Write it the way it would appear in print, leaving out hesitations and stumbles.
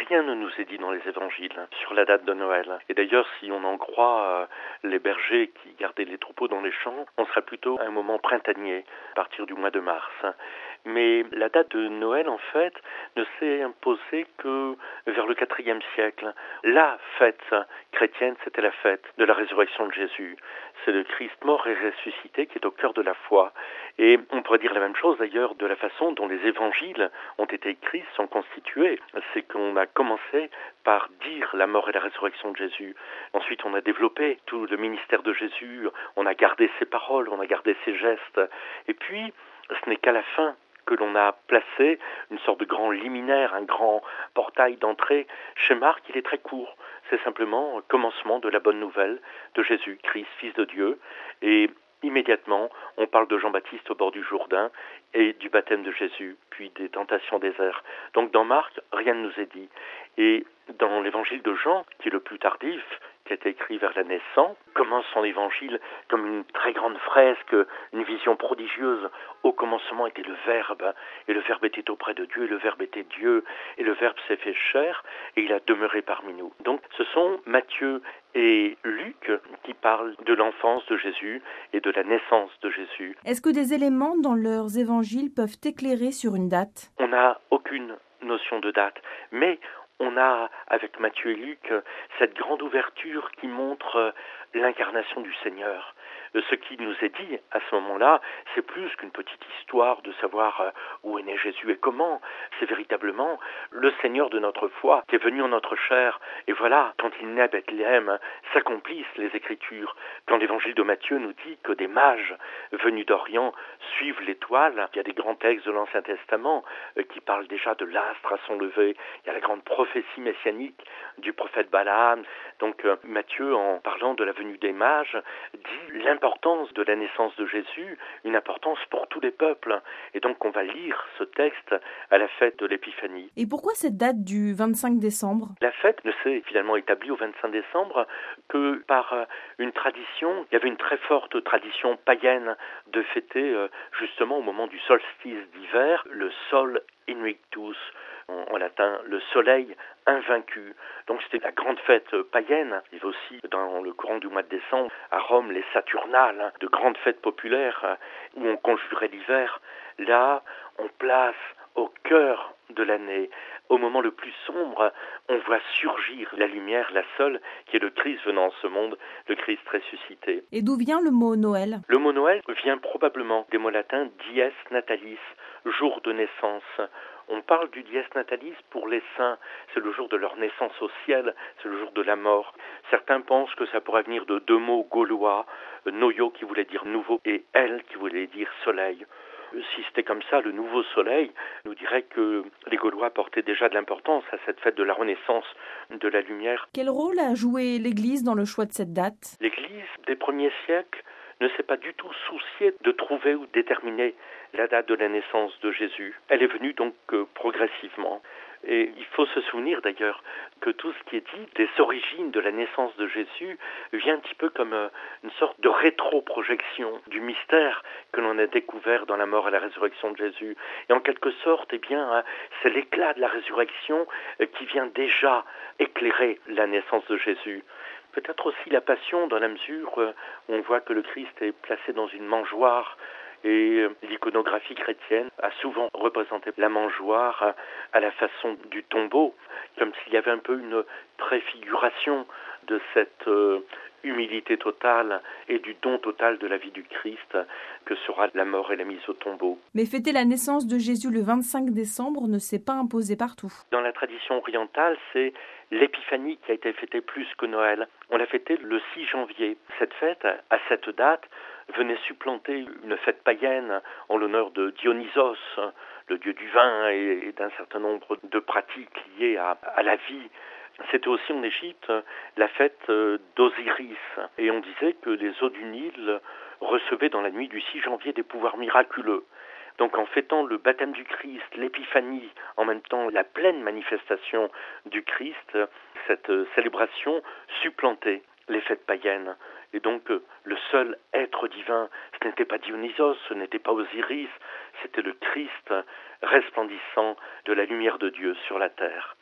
rien ne nous est dit dans les évangiles sur la date de Noël. Et d'ailleurs, si on en croit les bergers qui gardaient les troupeaux dans les champs, on sera plutôt à un moment printanier, à partir du mois de mars. Mais la date de Noël, en fait, ne s'est imposée que vers le IVe siècle. La fête chrétienne, c'était la fête de la résurrection de Jésus. C'est le Christ mort et ressuscité qui est au cœur de la foi. Et on pourrait dire la même chose d'ailleurs de la façon dont les évangiles ont été écrits, sont constitués. C'est qu'on a commencé par dire la mort et la résurrection de Jésus. Ensuite, on a développé tout le ministère de Jésus, on a gardé ses paroles, on a gardé ses gestes. Et puis, ce n'est qu'à la fin que l'on a placé une sorte de grand liminaire, un grand portail d'entrée. Chez Marc, il est très court. C'est simplement un commencement de la bonne nouvelle de Jésus, Christ, Fils de Dieu. Et immédiatement, on parle de Jean-Baptiste au bord du Jourdain et du baptême de Jésus, puis des tentations désert. Donc dans Marc, rien ne nous est dit. Et dans l'évangile de Jean, qui est le plus tardif, qui a été écrit vers l'année 100, commence son évangile comme une très grande fresque, une vision prodigieuse. Au commencement était le Verbe, et le Verbe était auprès de Dieu, et le Verbe était Dieu, et le Verbe s'est fait chair, et il a demeuré parmi nous. Donc ce sont Matthieu et Luc qui parlent de l'enfance de Jésus et de la naissance de Jésus. Est-ce que des éléments dans leurs évangiles peuvent éclairer sur une date ? On n'a aucune notion de date, mais on a, avec Matthieu et Luc, cette grande ouverture qui montre l'incarnation du Seigneur. Ce qui nous est dit à ce moment-là, c'est plus qu'une petite histoire de savoir où est né Jésus et comment. C'est véritablement le Seigneur de notre foi qui est venu en notre chair. Et voilà, quand il naît à Bethléem, s'accomplissent les Écritures. Quand l'évangile de Matthieu nous dit que des mages venus d'Orient suivent l'étoile, il y a des grands textes de l'Ancien Testament qui parlent déjà de l'astre à son lever. Il y a la grande prophétie messianique du prophète Balaam. Donc Matthieu, en parlant de la venue des mages, dit l'importance de la naissance de Jésus, une importance pour tous les peuples. Et donc on va lire ce texte à la fête de l'Épiphanie. Et pourquoi cette date du 25 décembre ? La fête ne s'est finalement établie au 25 décembre que par une tradition. Il y avait une très forte tradition païenne de fêter justement au moment du solstice d'hiver, le Sol Invictus, en latin, le soleil invaincu. Donc c'était la grande fête païenne. Il y avait aussi dans le courant du mois de décembre, à Rome, les Saturnales, de grandes fêtes populaires où on conjurait l'hiver. Là, on place au cœur de l'année, au moment le plus sombre, on voit surgir la lumière, la seule, qui est le Christ venant en ce monde, le Christ ressuscité. Et d'où vient le mot Noël ? Le mot Noël vient probablement des mots latins dies natalis, jour de naissance. On parle du dies natalis pour les saints, c'est le jour de leur naissance au ciel, c'est le jour de la mort. Certains pensent que ça pourrait venir de deux mots gaulois, noio qui voulait dire nouveau et el qui voulait dire soleil. Si c'était comme ça, le nouveau soleil nous dirait que les Gaulois portaient déjà de l'importance à cette fête de la renaissance de la lumière. Quel rôle a joué l'Église dans le choix de cette date ? L'Église des premiers siècles ne s'est pas du tout souciée de trouver ou déterminer la date de la naissance de Jésus. Elle est venue donc progressivement. Et il faut se souvenir d'ailleurs que tout ce qui est dit des origines de la naissance de Jésus vient un petit peu comme une sorte de rétro-projection du mystère que l'on a découvert dans la mort et la résurrection de Jésus. Et en quelque sorte, c'est l'éclat de la résurrection qui vient déjà éclairer la naissance de Jésus. Peut-être aussi la passion dans la mesure où on voit que le Christ est placé dans une mangeoire. Et l'iconographie chrétienne a souvent représenté la mangeoire à la façon du tombeau, comme s'il y avait un peu une préfiguration de cette humilité totale et du don total de la vie du Christ que sera la mort et la mise au tombeau. Mais fêter la naissance de Jésus le 25 décembre ne s'est pas imposé partout. Dans la tradition orientale, c'est l'Épiphanie qui a été fêtée plus que Noël. On l'a fêtée le 6 janvier. Cette fête, à cette date, venait supplanter une fête païenne en l'honneur de Dionysos, le dieu du vin et d'un certain nombre de pratiques liées à la vie. C'était aussi en Égypte la fête d'Osiris. Et on disait que les eaux du Nil recevaient dans la nuit du 6 janvier des pouvoirs miraculeux. Donc en fêtant le baptême du Christ, l'épiphanie, en même temps la pleine manifestation du Christ, cette célébration supplantait les fêtes païennes. Et donc le seul être divin, ce n'était pas Dionysos, ce n'était pas Osiris, c'était le Christ resplendissant de la lumière de Dieu sur la terre.